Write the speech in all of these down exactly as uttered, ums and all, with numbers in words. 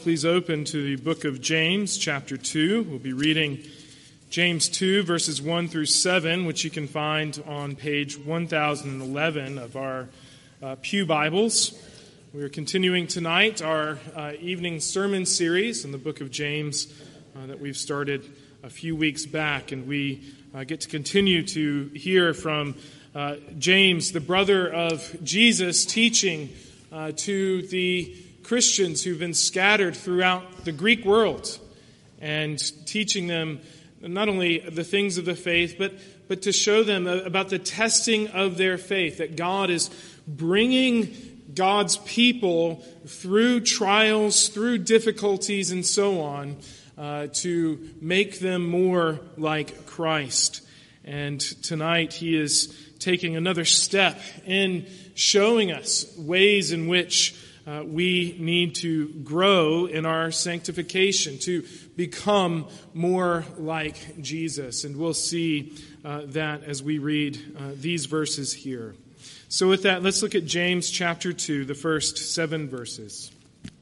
Please open to the book of James, chapter two. We'll be reading James two, verses one through seven, which you can find on page one thousand eleven of our uh, Pew Bibles. We are continuing tonight our uh, evening sermon series in the book of James uh, that we've started a few weeks back, and we uh, get to continue to hear from uh, James, the brother of Jesus, teaching uh, to the Christians who've been scattered throughout the Greek world and teaching them not only the things of the faith, but, but to show them about the testing of their faith, that God is bringing God's people through trials, through difficulties, and so on, uh, to make them more like Christ. And tonight he is taking another step in showing us ways in which Uh, we need to grow in our sanctification, to become more like Jesus. And we'll see uh, that as we read uh, these verses here. So with that, let's look at James chapter two, the first seven verses.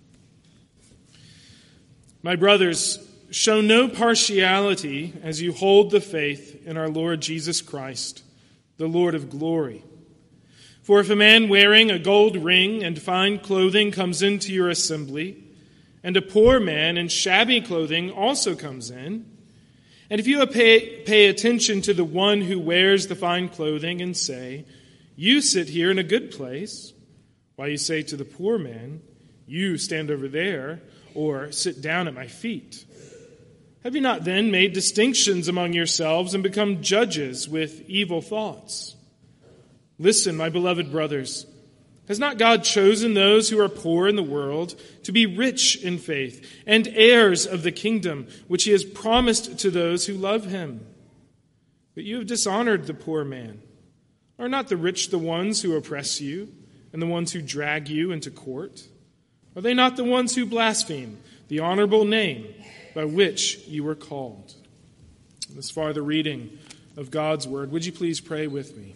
My brothers, show no partiality as you hold the faith in our Lord Jesus Christ, the Lord of glory. For if a man wearing a gold ring and fine clothing comes into your assembly, and a poor man in shabby clothing also comes in, and if you pay, pay attention to the one who wears the fine clothing and say, you sit here in a good place, while you say to the poor man, you stand over there, or sit down at my feet, have you not then made distinctions among yourselves and become judges with evil thoughts? Listen, my beloved brothers, has not God chosen those who are poor in the world to be rich in faith and heirs of the kingdom which he has promised to those who love him? But you have dishonored the poor man. Are not the rich the ones who oppress you and the ones who drag you into court? Are they not the ones who blaspheme the honorable name by which you were called? This far the reading of God's word. Would you please pray with me?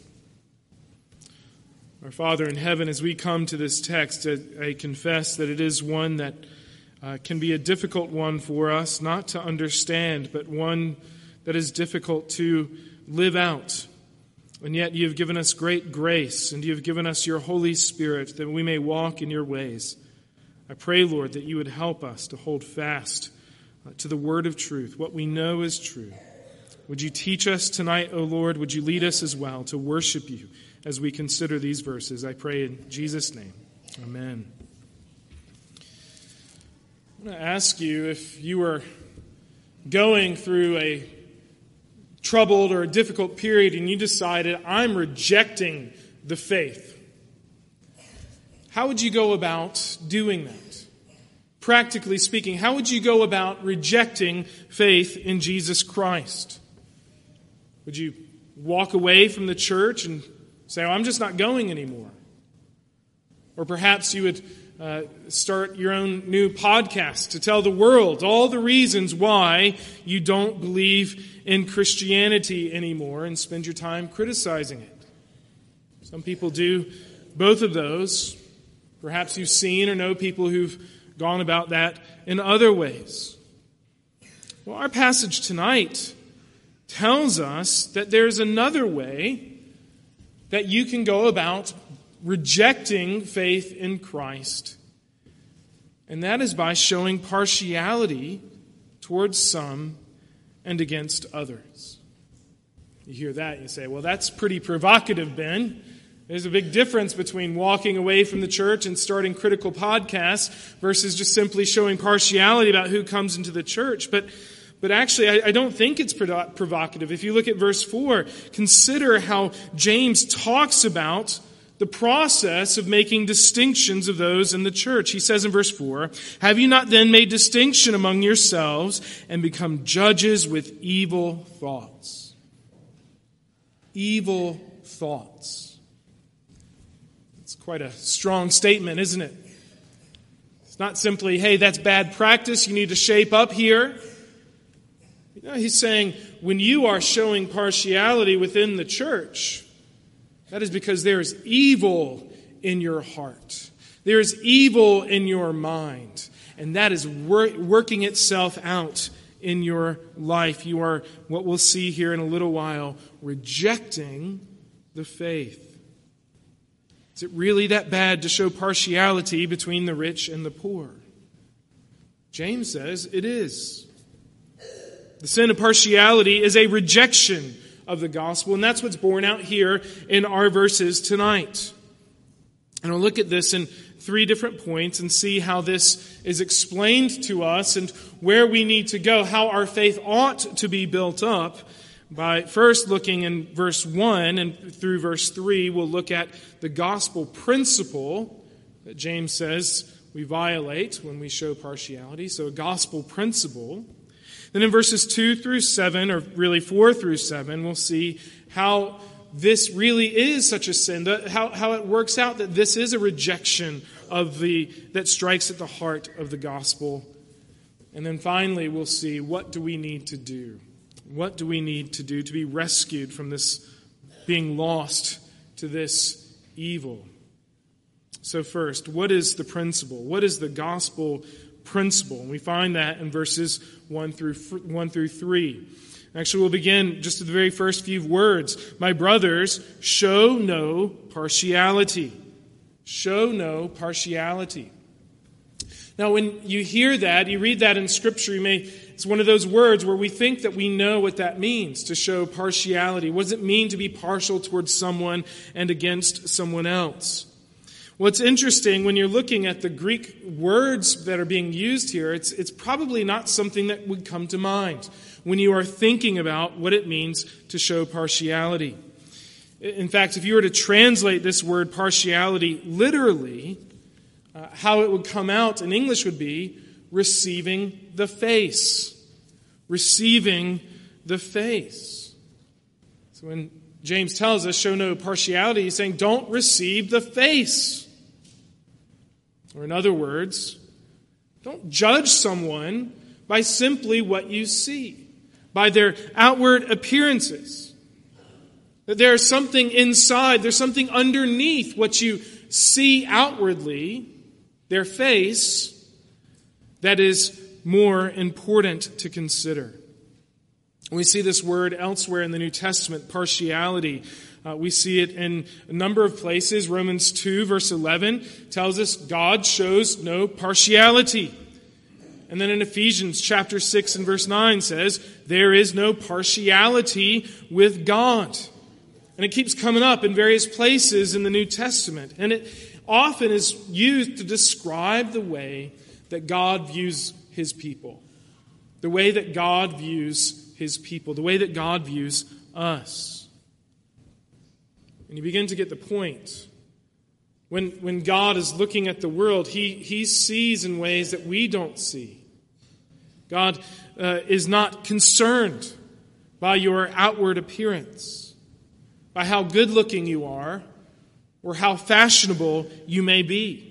Our Father in heaven, as we come to this text, I confess that it is one that uh, can be a difficult one for us, not to understand, but one that is difficult to live out. And yet you have given us great grace, and you have given us your Holy Spirit that we may walk in your ways. I pray, Lord, that you would help us to hold fast uh, to the word of truth, what we know is true. Would you teach us tonight, O Lord? Would you lead us as well to worship you as we consider these verses? I pray in Jesus' name. Amen. I want to ask you, if you are going through a troubled or a difficult period and you decided, I'm rejecting the faith, how would you go about doing that? Practically speaking, how would you go about rejecting faith in Jesus Christ? Would you walk away from the church and say, oh, I'm just not going anymore? Or perhaps you would uh, start your own new podcast to tell the world all the reasons why you don't believe in Christianity anymore and spend your time criticizing it. Some people do both of those. Perhaps you've seen or know people who've gone about that in other ways. Well, our passage tonight tells us that there's another way that you can go about rejecting faith in Christ. And that is by showing partiality towards some and against others. You hear that, you say, well, that's pretty provocative, Ben. There's a big difference between walking away from the church and starting critical podcasts versus just simply showing partiality about who comes into the church. But But actually, I, I don't think it's provocative. If you look at verse four, consider how James talks about the process of making distinctions of those in the church. He says in verse four, have you not then made distinction among yourselves and become judges with evil thoughts? Evil thoughts. It's quite a strong statement, isn't it? It's not simply, hey, that's bad practice, you need to shape up here. You know, he's saying, when you are showing partiality within the church, that is because there is evil in your heart. There is evil in your mind. and that is wor- working itself out in your life. You are, what we'll see here in a little while, rejecting the faith. Is it really that bad to show partiality between the rich and the poor? James says it is. The sin of partiality is a rejection of the gospel, and that's what's borne out here in our verses tonight. And we'll look at this in three different points and see how this is explained to us and where we need to go, how our faith ought to be built up. By first looking in verse one and through verse three, we'll look at the gospel principle that James says we violate when we show partiality. So a gospel principle. Then in verses two through seven, or really four through seven, we'll see how this really is such a sin, how, how it works out that this is a rejection of the that strikes at the heart of the gospel. And then finally, we'll see, what do we need to do? What do we need to do to be rescued from this being lost to this evil? So first, what is the principle? What is the gospel principle? And we find that in verses one through one through three. Actually, we'll begin just at the very first few words. My brothers, show no partiality. Show no partiality. Now, when you hear that, you read that in Scripture, you may, it's one of those words where we think that we know what that means, to show partiality. What does it mean to be partial towards someone and against someone else? What's interesting, when you're looking at the Greek words that are being used here, it's, it's probably not something that would come to mind when you are thinking about what it means to show partiality. In fact, if you were to translate this word partiality literally, uh, how it would come out in English would be receiving the face. Receiving the face. So when James tells us, show no partiality, he's saying, don't receive the face. Or in other words, don't judge someone by simply what you see, by their outward appearances. That there's something inside, there's something underneath what you see outwardly, their face, that is more important to consider. We see this word elsewhere in the New Testament, partiality. Uh, we see it in a number of places. Romans two, verse eleven, tells us God shows no partiality. And then in Ephesians chapter six and verse nine says, there is no partiality with God. And it keeps coming up in various places in the New Testament. And it often is used to describe the way that God views His people. The way that God views His people. The way that God views us. And you begin to get the point. When, when God is looking at the world, He, he sees in ways that we don't see. God uh, is not concerned by your outward appearance, by how good-looking you are, or how fashionable you may be.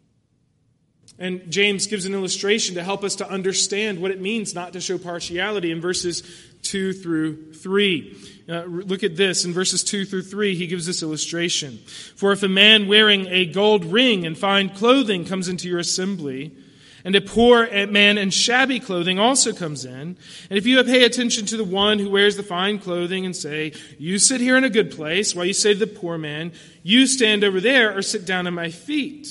And James gives an illustration to help us to understand what it means not to show partiality in verses two through three. Uh, look at this. In verses two through three, he gives this illustration. For if a man wearing a gold ring and fine clothing comes into your assembly, and a poor man in shabby clothing also comes in, and if you pay attention to the one who wears the fine clothing and say, you sit here in a good place, while you say to the poor man, you stand over there or sit down at my feet.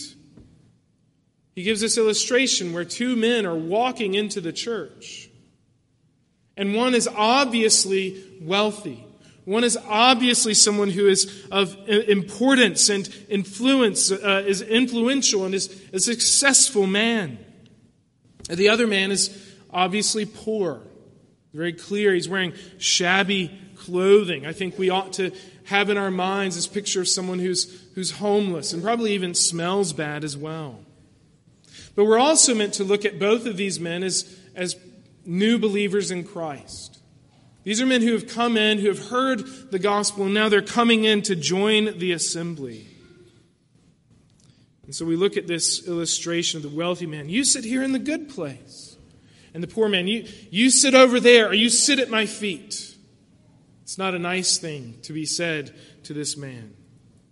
He gives this illustration where two men are walking into the church. And one is obviously wealthy. One is obviously someone who is of importance and influence, uh, is influential and is a successful man. The other man is obviously poor. Very clear, he's wearing shabby clothing. I think we ought to have in our minds this picture of someone who's, who's homeless and probably even smells bad as well. But we're also meant to look at both of these men as, as new believers in Christ. These are men who have come in, who have heard the gospel, and now they're coming in to join the assembly. And so we look at this illustration of the wealthy man. You sit here in the good place. And the poor man, you, you sit over there, or you sit at my feet. It's not a nice thing to be said to this man.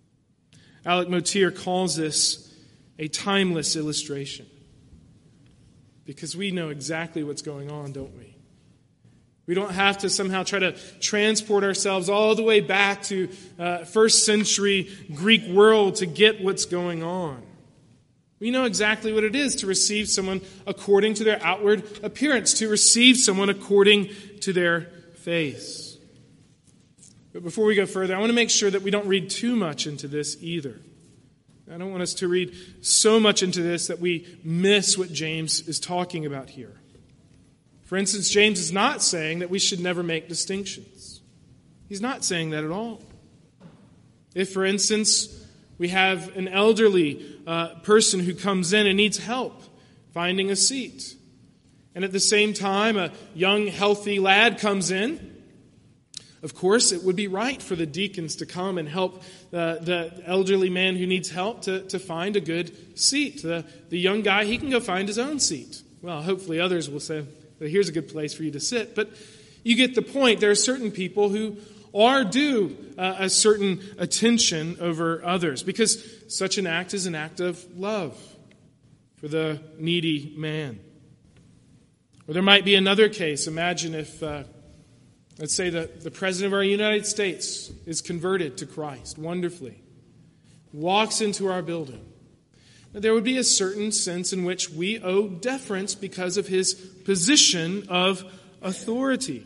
Alec Motyer calls this a timeless illustration. because we know exactly what's going on, don't we? We don't have to somehow try to transport ourselves all the way back to uh, first century Greek world to get what's going on. We know exactly what it is to receive someone according to their outward appearance, to receive someone according to their face. But before we go further, I want to make sure that we don't read too much into this either. I don't want us to read so much into this that we miss what James is talking about here. For instance, James is not saying that we should never make distinctions. He's not saying that at all. If, for instance, we have an elderly uh, person who comes in and needs help finding a seat, and at the same time a young, healthy lad comes in, of course, it would be right for the deacons to come and help uh, the elderly man who needs help to, to find a good seat. The, the young guy, he can go find his own seat. Well, hopefully others will say, well, here's a good place for you to sit. But you get the point. There are certain people who are due uh, a certain attention over others, because such an act is an act of love for the needy man. Or there might be another case. Imagine if... Uh, Let's say that the President of our United States is converted to Christ wonderfully, walks into our building. Now, there would be a certain sense in which we owe deference because of his position of authority.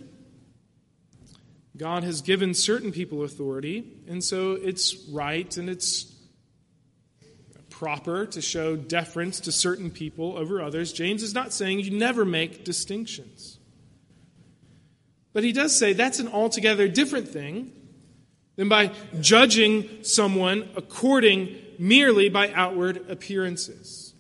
God has given certain people authority, and so it's right and it's proper to show deference to certain people over others. James is not saying you never make distinctions. But he does say that's an altogether different thing than by judging someone according merely by outward appearances.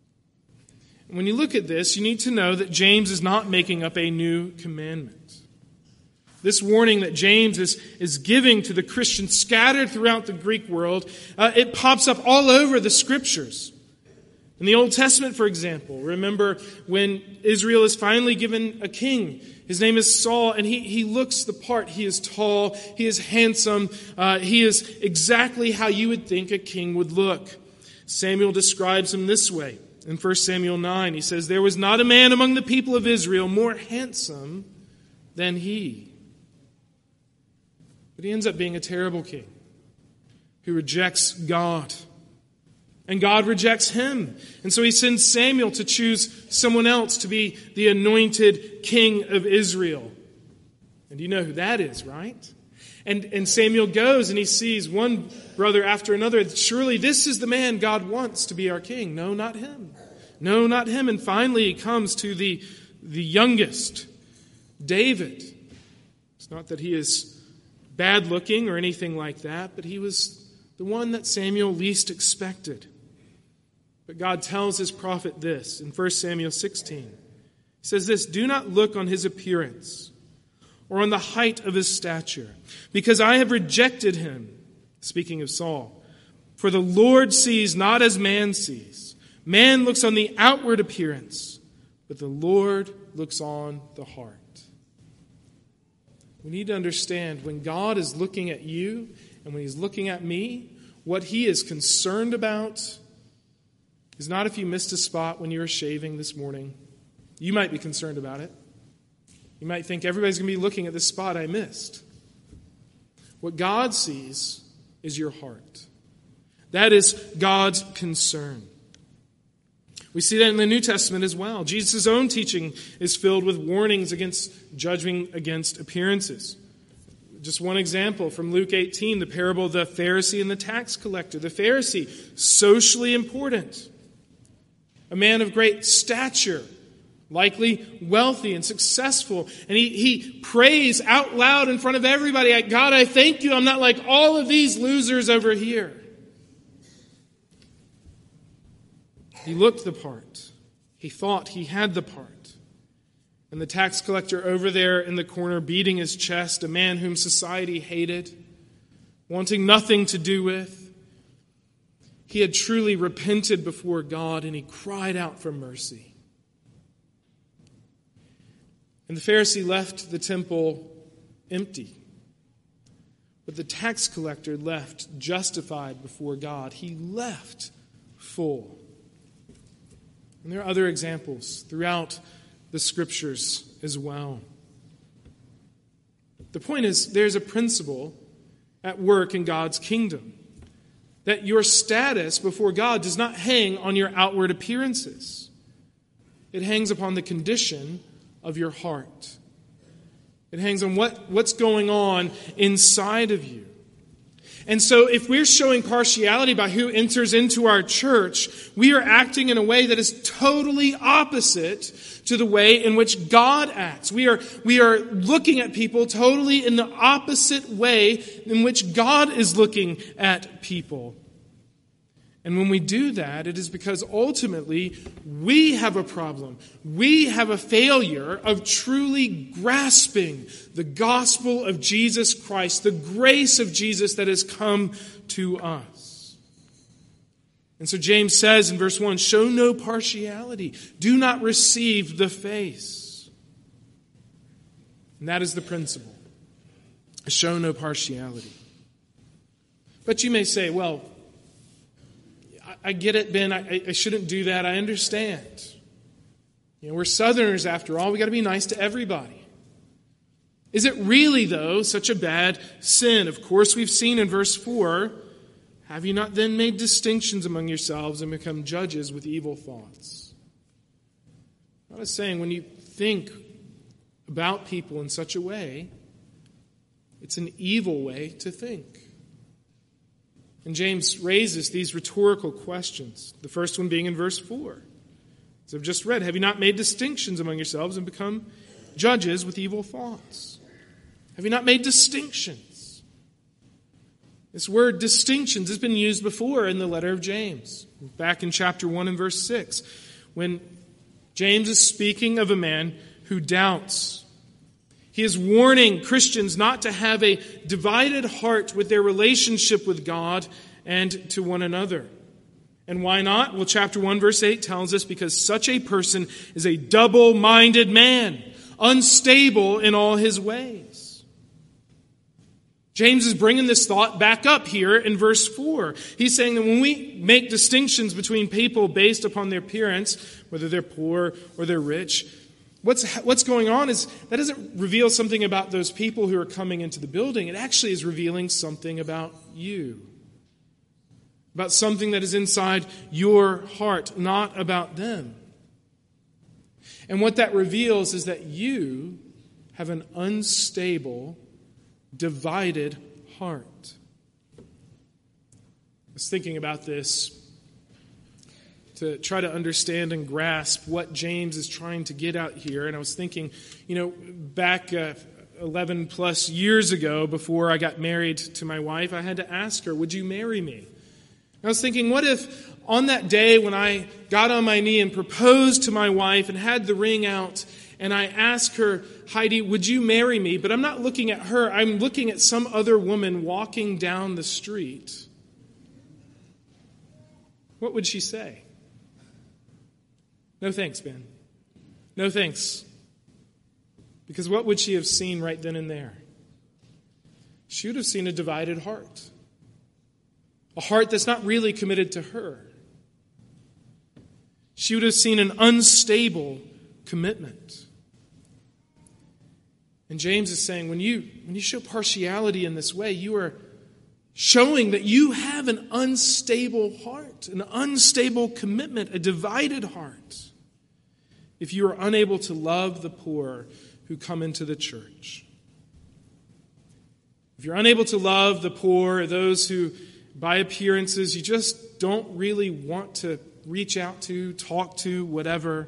And when you look at this, you need to know that James is not making up a new commandment. This warning that James is, is giving to the Christians scattered throughout the Greek world, uh, it pops up all over the Scriptures. In the Old Testament, for example, remember when Israel is finally given a king. His name is Saul, and he, he looks the part. He is tall, he is handsome, uh, he is exactly how you would think a king would look. Samuel describes him this way. In First Samuel nine, he says, "There was not a man among the people of Israel more handsome than he." But he ends up being a terrible king who rejects God. And God rejects him. And so he sends Samuel to choose someone else to be the anointed king of Israel. And you know who that is, right? And, and Samuel goes and he sees one brother after another. Surely this is the man God wants to be our king. No, not him. No, not him. And finally he comes to the, the youngest, David. It's not that he is bad looking or anything like that, but he was the one that Samuel least expected. But God tells his prophet this in First Samuel sixteen. He says this, "Do not look on his appearance or on the height of his stature, because I have rejected him." Speaking of Saul. "For the Lord sees not as man sees. Man looks on the outward appearance, but the Lord looks on the heart." We need to understand when God is looking at you and when he's looking at me, what he is concerned about is not if you missed a spot when you were shaving this morning. You might be concerned about it. You might think everybody's going to be looking at this spot I missed. What God sees is your heart. That is God's concern. We see that in the New Testament as well. Jesus' own teaching is filled with warnings against judging against appearances. Just one example from Luke eighteen, the parable of the Pharisee and the tax collector. The Pharisee, socially important. A man of great stature, likely wealthy and successful. And he, he prays out loud in front of everybody, "God, I thank you. I'm not like all of these losers over here." He looked the part. He thought he had the part. And the tax collector over there in the corner beating his chest, a man whom society hated, wanting nothing to do with. He had truly repented before God and he cried out for mercy. And the Pharisee left the temple empty. But the tax collector left justified before God. He left full. And there are other examples throughout the Scriptures as well. The point is, there's a principle at work in God's kingdom, that your status before God does not hang on your outward appearances. It hangs upon the condition of your heart. It hangs on what, what's going on inside of you. And so if we're showing partiality by who enters into our church, we are acting in a way that is totally opposite to the way in which God acts. We are, we are looking at people totally in the opposite way in which God is looking at people. And when we do that, it is because ultimately we have a problem. We have a failure of truly grasping the gospel of Jesus Christ, the grace of Jesus that has come to us. And so James says in verse one, show no partiality. Do not receive the face. And that is the principle. Show no partiality. But you may say, well, I get it, Ben. I, I shouldn't do that. I understand. You know, we're Southerners after all. We got to be nice to everybody. Is it really, though, such a bad sin? Of course, we've seen in verse four, have you not then made distinctions among yourselves and become judges with evil thoughts? I was saying, when you think about people in such a way, it's an evil way to think. And James raises these rhetorical questions. The first one being in verse four. As I've just read, have you not made distinctions among yourselves and become judges with evil thoughts? Have you not made distinctions? This word distinctions has been used before in the letter of James. Back in chapter one and verse six, when James is speaking of a man who doubts. He is warning Christians not to have a divided heart with their relationship with God and to one another. And why not? Well, chapter one, verse eight tells us, because such a person is a double-minded man, unstable in all his ways. James is bringing this thought back up here in verse four. He's saying that when we make distinctions between people based upon their appearance, whether they're poor or they're rich, What's, what's going on is that doesn't reveal something about those people who are coming into the building. It actually is revealing something about you. About something that is inside your heart, not about them. And what that reveals is that you have an unstable, divided heart. I was thinking about this to try to understand and grasp what James is trying to get out here. And I was thinking, you know, back uh, eleven plus years ago, before I got married to my wife, I had to ask her, would you marry me? I was thinking, what if on that day when I got on my knee and proposed to my wife and had the ring out, and I asked her, Heidi, would you marry me? But I'm not looking at her. I'm looking at some other woman walking down the street. What would she say? No thanks, Ben. No thanks. Because what would she have seen right then and there? She would have seen a divided heart. A heart that's not really committed to her. She would have seen an unstable commitment. And James is saying, when you, when you show partiality in this way, you are showing that you have an unstable heart, an unstable commitment, a divided heart. If you are unable to love the poor who come into the church. If you're unable to love the poor, or those who, by appearances, you just don't really want to reach out to, talk to, whatever.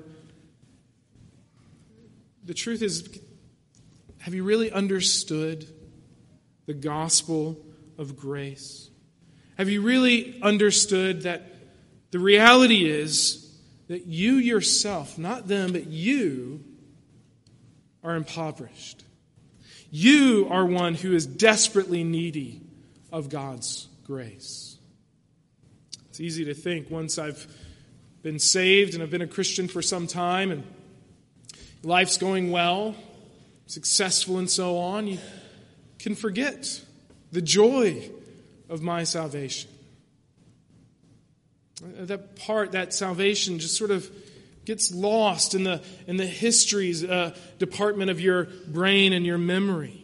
The truth is, have you really understood the gospel of grace? Have you really understood that the reality is that you yourself, not them, but you are impoverished? You are one who is desperately needy of God's grace. It's easy to think once I've been saved and I've been a Christian for some time and life's going well, successful and so on, you can forget the joy of my salvation. That part, that salvation just sort of gets lost in the, in the histories uh, department of your brain and your memory.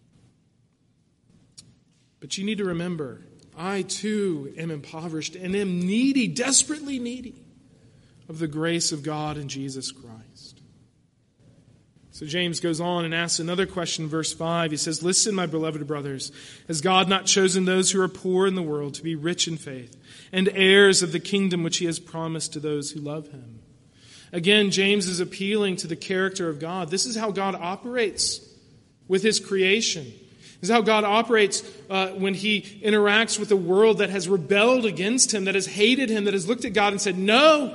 But you need to remember, I too am impoverished and am needy, desperately needy of the grace of God in Jesus Christ. So James goes on and asks another question, verse five. He says, "Listen, my beloved brothers, has God not chosen those who are poor in the world to be rich in faith and heirs of the kingdom which he has promised to those who love him?" Again, James is appealing to the character of God. This is how God operates with his creation. This is how God operates uh, when he interacts with a world that has rebelled against him, that has hated him, that has looked at God and said, "No."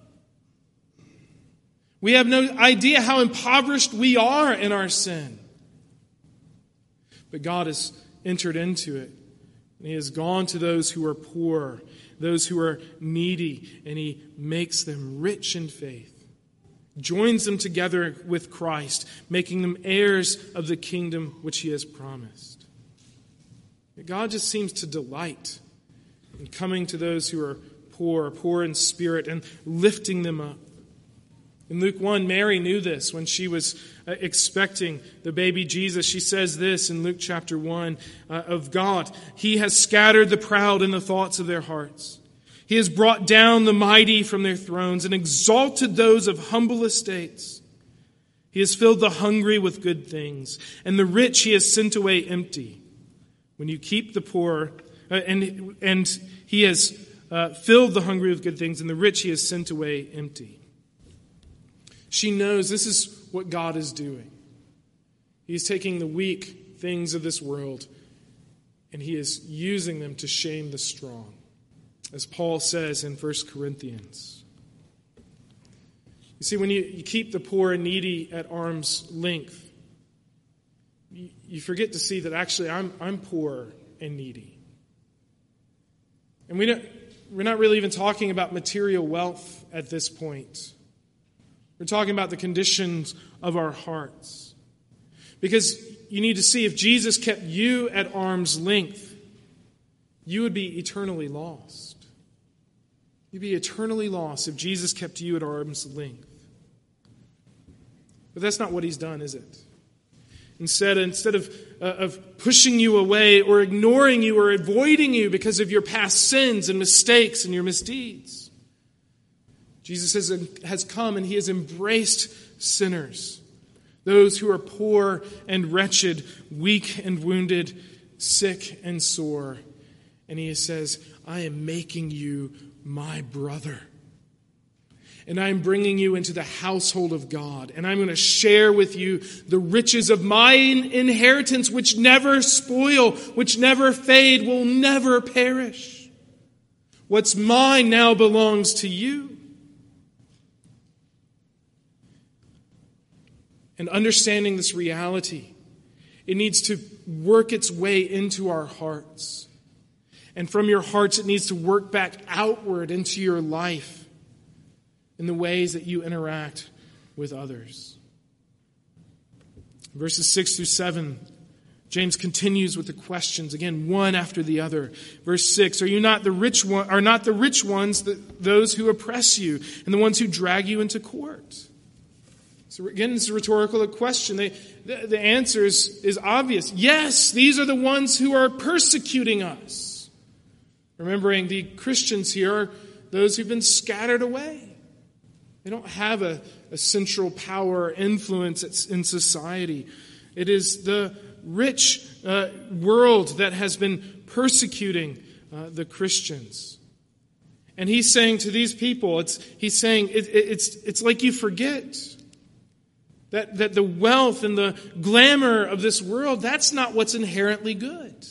We have no idea how impoverished we are in our sin. But God has entered into it. And he has gone to those who are poor, those who are needy, and he makes them rich in faith. Joins them together with Christ, making them heirs of the kingdom which he has promised. God just seems to delight in coming to those who are poor, poor in spirit, and lifting them up. In Luke one, Mary knew this when she was expecting the baby Jesus. She says this in Luke chapter one uh, of God, "He has scattered the proud in the thoughts of their hearts. He has brought down the mighty from their thrones and exalted those of humble estates. He has filled the hungry with good things, and the rich he has sent away empty. When you keep the poor, uh, and, and he has uh, filled the hungry with good things, and the rich he has sent away empty." She knows this is what God is doing. He's taking the weak things of this world and he is using them to shame the strong. As Paul says in First Corinthians. You see, when you, you keep the poor and needy at arm's length, you, you forget to see that actually I'm, I'm poor and needy. And we don't, we're not really even talking about material wealth at this point. We're talking about the conditions of our hearts. Because you need to see, if Jesus kept you at arm's length, you would be eternally lost. You'd be eternally lost if Jesus kept you at arm's length. But that's not what he's done, is it? Instead, instead of, uh, of pushing you away or ignoring you or avoiding you because of your past sins and mistakes and your misdeeds, Jesus has, has come and he has embraced sinners, those who are poor and wretched, weak and wounded, sick and sore. And he says, "I am making you my brother. And I am bringing you into the household of God. And I'm going to share with you the riches of my inheritance, which never spoil, which never fade, will never perish. What's mine now belongs to you." And understanding this reality, it needs to work its way into our hearts. And from your hearts, it needs to work back outward into your life in the ways that you interact with others. Verses six through seven, James continues with the questions, again, one after the other. Verse six, "Are you not the rich one, are not the rich ones that, those who oppress you and the ones who drag you into court?" So again, it's a rhetorical question. They, the, the answer is, is obvious. Yes, these are the ones who are persecuting us. Remembering the Christians here are those who've been scattered away. They don't have a, a central power or influence in society. It is the rich uh, world that has been persecuting uh, the Christians. And he's saying to these people, it's, he's saying, it, it, it's, it's like you forget That, that the wealth and the glamour of this world, that's not what's inherently good.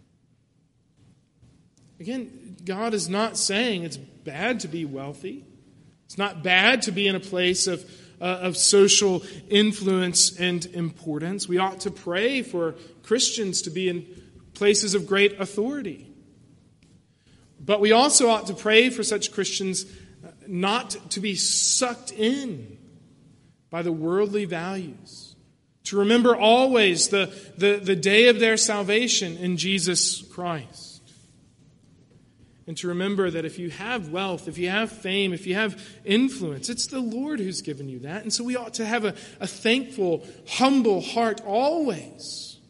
Again, God is not saying it's bad to be wealthy. It's not bad to be in a place of, uh, of social influence and importance. We ought to pray for Christians to be in places of great authority. But we also ought to pray for such Christians not to be sucked in by the worldly values. To remember always the, the, the day of their salvation in Jesus Christ. And to remember that if you have wealth, if you have fame, if you have influence, it's the Lord who's given you that. And so we ought to have a, a thankful, humble heart always.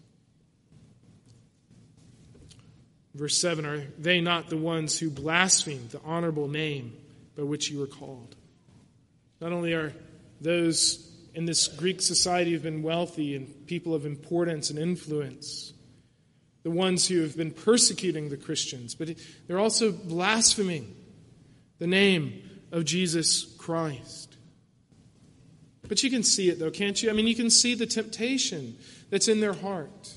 Verse seven, are they not the ones who blaspheme the honorable name by which you were called? Not only are those in this Greek society who've been wealthy and people of importance and influence the ones who have been persecuting the Christians, but they're also blaspheming the name of Jesus Christ. But you can see it, though, can't you? I mean, you can see the temptation that's in their heart.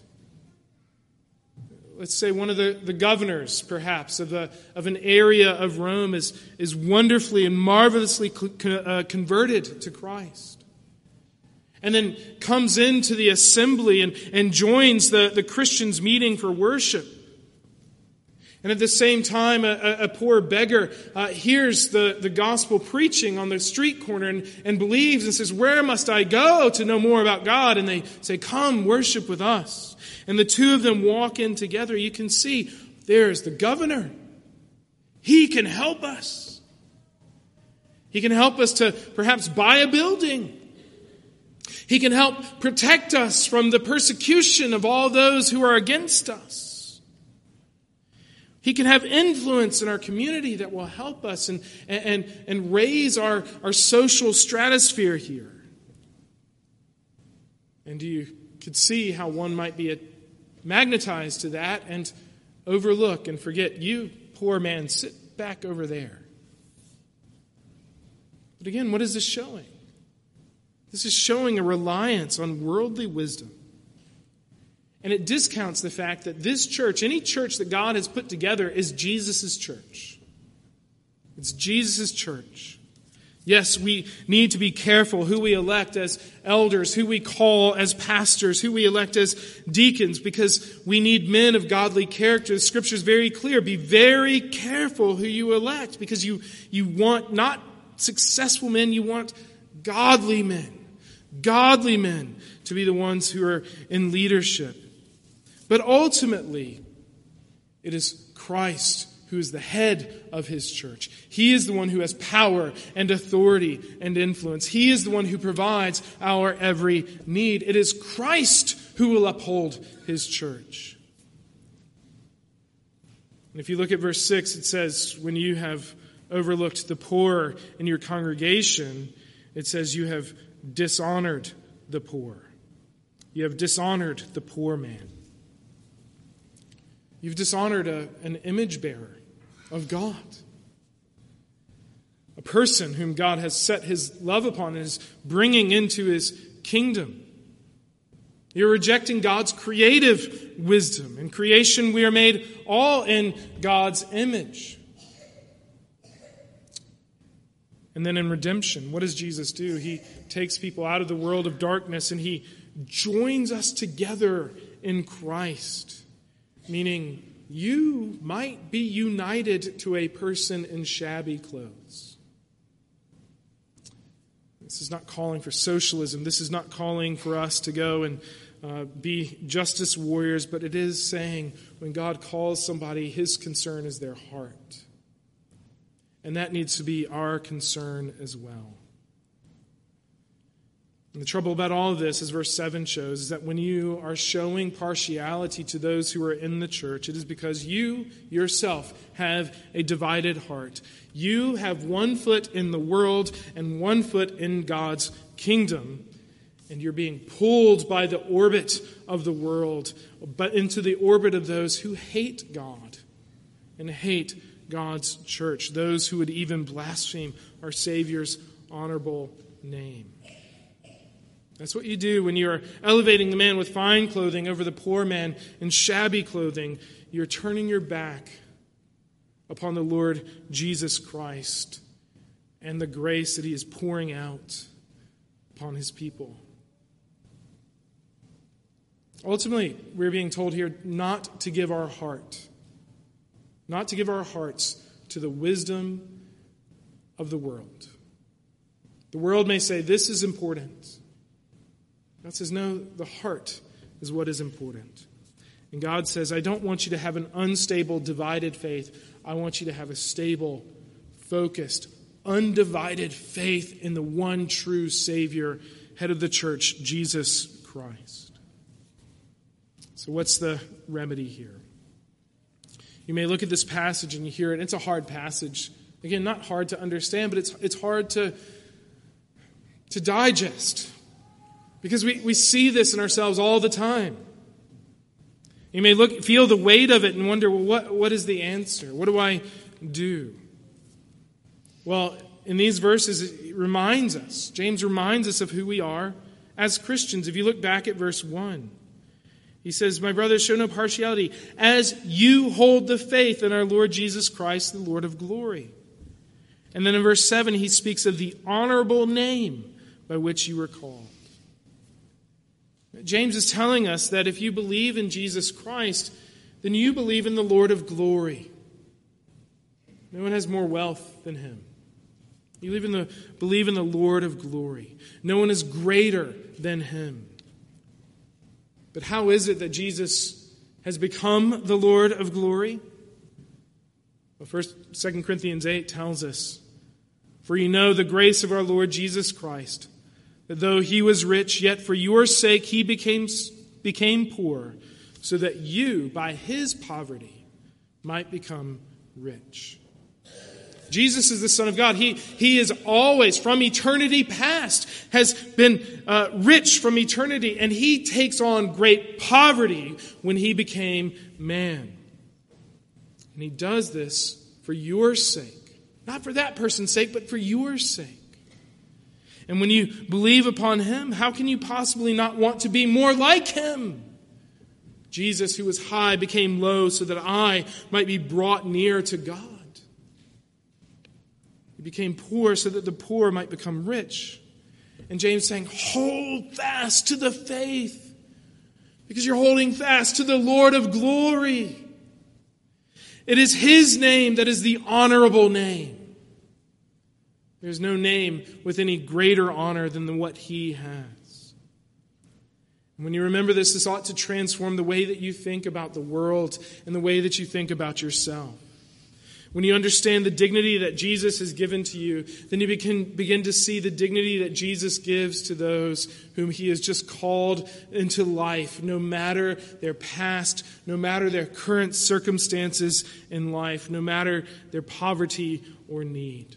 Let's say one of the, the governors, perhaps, of, a, of an area of Rome is, is wonderfully and marvelously co- uh, converted to Christ. And then comes into the assembly and, and joins the, the Christians' meeting for worship. And at the same time, a, a poor beggar uh, hears the, the gospel preaching on the street corner and, and believes and says, "Where must I go to know more about God?" And they say, "Come, worship with us." And the two of them walk in together. You can see, there's the governor. He can help us. He can help us to perhaps buy a building. He can help protect us from the persecution of all those who are against us. He can have influence in our community that will help us and, and, and raise our, our social stratosphere here. And you could see how one might be magnetized to that and overlook and forget, "You, poor man, sit back over there." But again, what is this showing? This is showing a reliance on worldly wisdom. And it discounts the fact that this church, any church that God has put together, is Jesus' church. It's Jesus' church. Yes, we need to be careful who we elect as elders, who we call as pastors, who we elect as deacons, because we need men of godly character. The Scripture is very clear. Be very careful who you elect, because you, you want not successful men, you want godly men. Godly men to be the ones who are in leadership. But ultimately, it is Christ who is the head of his church. He is the one who has power and authority and influence. He is the one who provides our every need. It is Christ who will uphold his church. And if you look at verse six, it says, when you have overlooked the poor in your congregation, it says you have dishonored the poor. You have dishonored the poor man. You've dishonored a, an image bearer of God. A person whom God has set his love upon and is bringing into his kingdom. You're rejecting God's creative wisdom. In creation, we are made all in God's image. And then in redemption, what does Jesus do? He takes people out of the world of darkness and he joins us together in Christ. Meaning, you might be united to a person in shabby clothes. This is not calling for socialism. This is not calling for us to go and uh, be justice warriors, but it is saying when God calls somebody, his concern is their heart. And that needs to be our concern as well. And the trouble about all of this, as verse seven shows, is that when you are showing partiality to those who are in the church, it is because you yourself have a divided heart. You have one foot in the world and one foot in God's kingdom. And you're being pulled by the orbit of the world, but into the orbit of those who hate God and hate God's church, those who would even blaspheme our Savior's honorable name. That's what you do when you're elevating the man with fine clothing over the poor man in shabby clothing. You're turning your back upon the Lord Jesus Christ and the grace that he is pouring out upon his people. Ultimately, we're being told here not to give our heart Not to give our hearts to the wisdom of the world. The world may say, this is important. God says, no, the heart is what is important. And God says, I don't want you to have an unstable, divided faith. I want you to have a stable, focused, undivided faith in the one true Savior, head of the church, Jesus Christ. So what's the remedy here? You may look at this passage and you hear it. It's a hard passage. Again, not hard to understand, but it's it's hard to, to digest. Because we, we see this in ourselves all the time. You may look, feel the weight of it and wonder, well, what, what is the answer? What do I do? Well, in these verses, it reminds us, James reminds us of who we are as Christians. If you look back at verse one, he says, my brothers, show no partiality as you hold the faith in our Lord Jesus Christ, the Lord of glory. And then in verse seven, he speaks of the honorable name by which you were called. James is telling us that if you believe in Jesus Christ, then you believe in the Lord of glory. No one has more wealth than him. You believe in the, believe in the Lord of glory. No one is greater than him. But how is it that Jesus has become the Lord of glory? Well, first, Second Corinthians eight tells us, for you know the grace of our Lord Jesus Christ, that though he was rich, yet for your sake he became, became poor, so that you, by his poverty, might become rich. Jesus is the Son of God. He, he is always, from eternity past, has been uh, rich from eternity, and he takes on great poverty when he became man. And he does this for your sake. Not for that person's sake, but for your sake. And when you believe upon him, how can you possibly not want to be more like him? Jesus, who was high, became low so that I might be brought near to God. He became poor so that the poor might become rich. And James is saying, hold fast to the faith, because you're holding fast to the Lord of glory. It is his name that is the honorable name. There's no name with any greater honor than what he has. And when you remember this, this ought to transform the way that you think about the world and the way that you think about yourself. When you understand the dignity that Jesus has given to you, then you begin, begin to see the dignity that Jesus gives to those whom he has just called into life, no matter their past, no matter their current circumstances in life, no matter their poverty or need.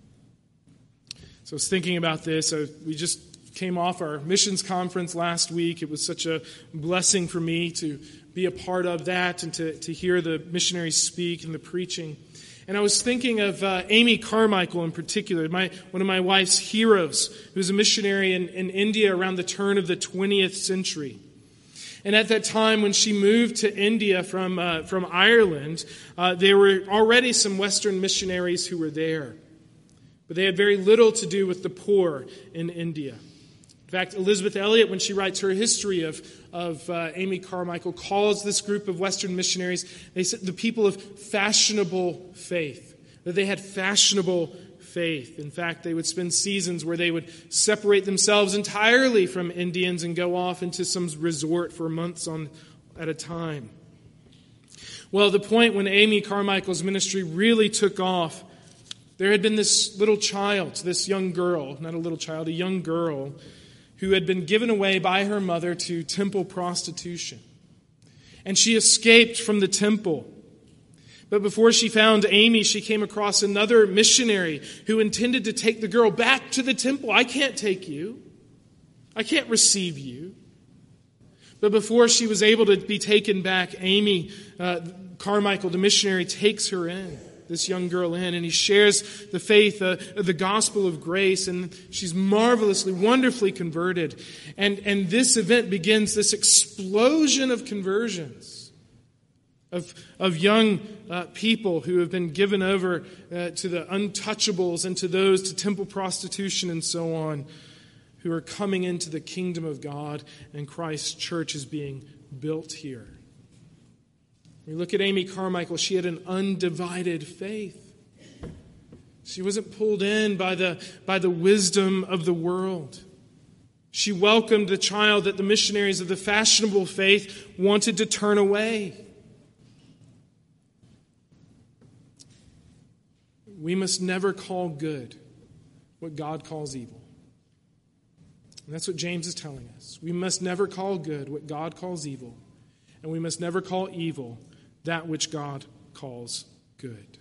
So I was thinking about this. I, we just came off our missions conference last week. It was such a blessing for me to be a part of that and to, to hear the missionaries speak and the preaching. And I was thinking of uh, Amy Carmichael in particular, my, one of my wife's heroes, who was a missionary in, in India around the turn of the twentieth century. And at that time, when she moved to India from, uh, from Ireland, uh, there were already some Western missionaries who were there. But they had very little to do with the poor in India. In fact, Elizabeth Elliot, when she writes her history of, of uh, Amy Carmichael, calls this group of Western missionaries, they said, the people of fashionable faith, that they had fashionable faith. In fact, they would spend seasons where they would separate themselves entirely from Indians and go off into some resort for months on at a time. Well, the point when Amy Carmichael's ministry really took off, there had been this little child, this young girl, not a little child, a young girl, who had been given away by her mother to temple prostitution. And she escaped from the temple. But before she found Amy, she came across another missionary who intended to take the girl back to the temple. I can't take you. I can't receive you. But before she was able to be taken back, Amy uh, Carmichael, the missionary, takes her in. This young girl in, and he shares the faith, uh, the gospel of grace, and she's marvelously, wonderfully converted. And, and this event begins this explosion of conversions, of, of young uh, people who have been given over uh, to the untouchables and to those, to temple prostitution and so on, who are coming into the kingdom of God, and Christ's church is being built here. We look at Amy Carmichael, she had an undivided faith. She wasn't pulled in by the, by the wisdom of the world. She welcomed the child that the missionaries of the fashionable faith wanted to turn away. We must never call good what God calls evil. And that's what James is telling us. We must never call good what God calls evil, and we must never call evil that which God calls good.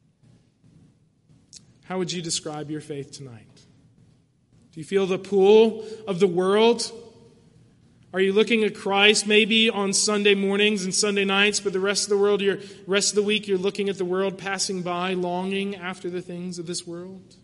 How would you describe your faith tonight? Do you feel the pull of the world? Are you looking at Christ maybe on Sunday mornings and Sunday nights, but the rest of the world, your rest of the week, you're looking at the world passing by, longing after the things of this world?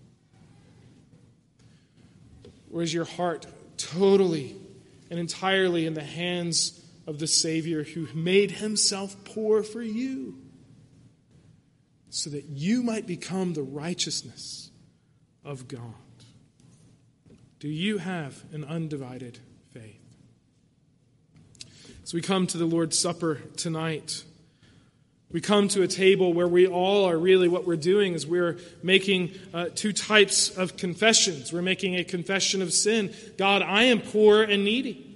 Or is your heart totally and entirely in the hands of the Savior who made himself poor for you, so that you might become the righteousness of God? Do you have an undivided faith? As we come to the Lord's Supper tonight, we come to a table where we all are really, what we're doing is we're making uh, two types of confessions. We're making a confession of sin. God, I am poor and needy.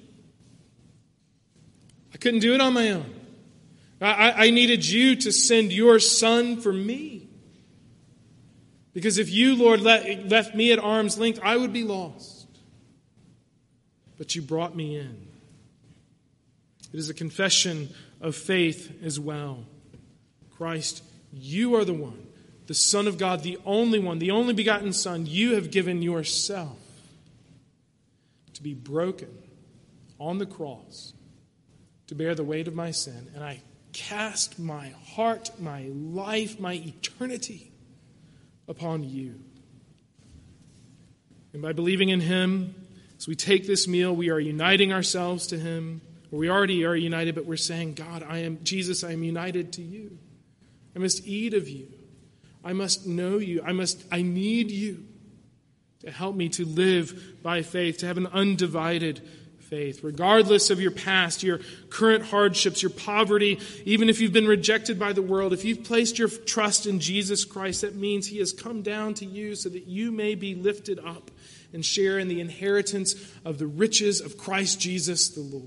I couldn't do it on my own. I, I needed you to send your Son for me. Because if you, Lord, let, left me at arm's length, I would be lost. But you brought me in. It is a confession of faith as well. Christ, you are the one, the Son of God, the only one, the only begotten Son. You have given yourself to be broken on the cross to bear the weight of my sin. And I cast my heart, my life, my eternity upon you. And by believing in him, as we take this meal, we are uniting ourselves to him. Or we already are united, but we're saying, God, I am Jesus, I am united to you. I must eat of you. I must know you. I must I need you to help me to live by faith, to have an undivided faith, regardless of your past, your current hardships, your poverty, even if you've been rejected by the world. If you've placed your trust in Jesus Christ, that means he has come down to you so that you may be lifted up and share in the inheritance of the riches of Christ Jesus the Lord.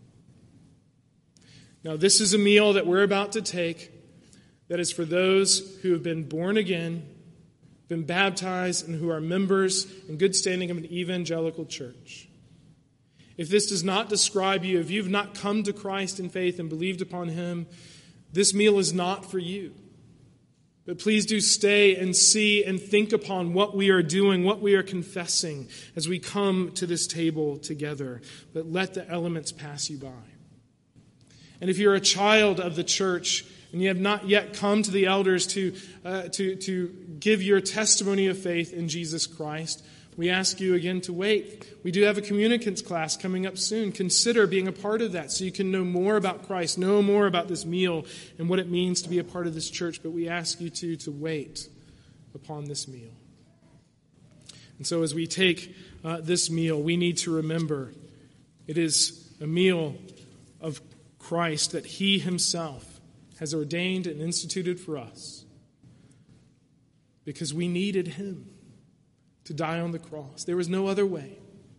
Now, this is a meal that we're about to take that is for those who have been born again, been baptized, and who are members in good standing of an evangelical church. If this does not describe you, if you've not come to Christ in faith and believed upon him, this meal is not for you. But please do stay and see and think upon what we are doing, what we are confessing as we come to this table together. But let the elements pass you by. And if you're a child of the church and you have not yet come to the elders to, uh, to, to give your testimony of faith in Jesus Christ, we ask you again to wait. We do have a communicants class coming up soon. Consider being a part of that so you can know more about Christ, know more about this meal and what it means to be a part of this church. But we ask you to, to wait upon this meal. And so as we take uh, this meal, we need to remember it is a meal of Christ that he himself has ordained and instituted for us because we needed him to die on the cross. There was no other way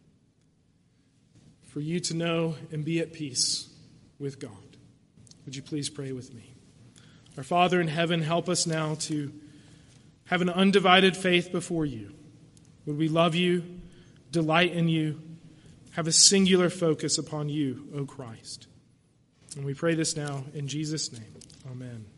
for you to know and be at peace with God. Would you please pray with me? Our Father in heaven, help us now to have an undivided faith before you. Would we love you, delight in you, have a singular focus upon you, O Christ. And we pray this now in Jesus' name. Amen.